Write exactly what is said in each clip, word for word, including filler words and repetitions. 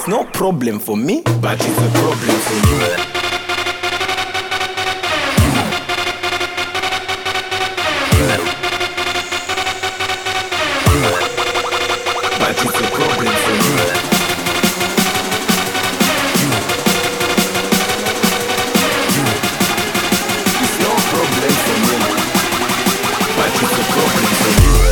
It's no problem for me, but it's a problem for you. But it's a problem for you. It's no problem for me, but it's a problem for you.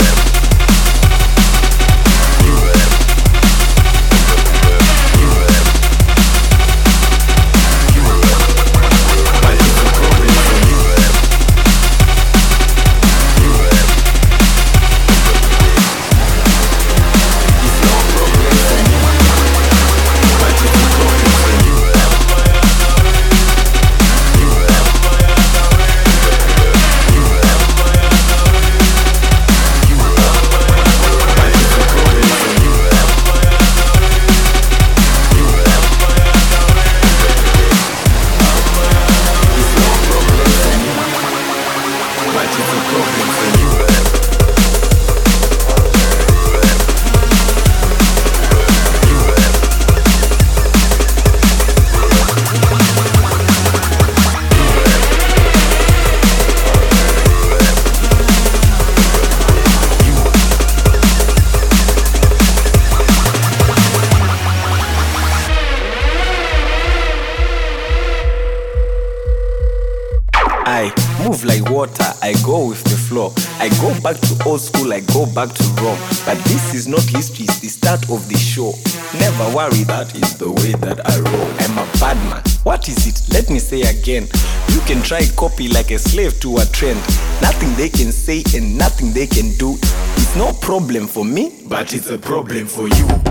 I move like water, I go with the flow. I go back to old school, I go back to Rome. But this is not history, it's the start of the show. Never worry, that is the way that I roll. I'm a bad man. What is it? Let me say again. You can try copy like a slave to a trend. Nothing they can say and nothing they can do. It's no problem for me, but it's a problem for you.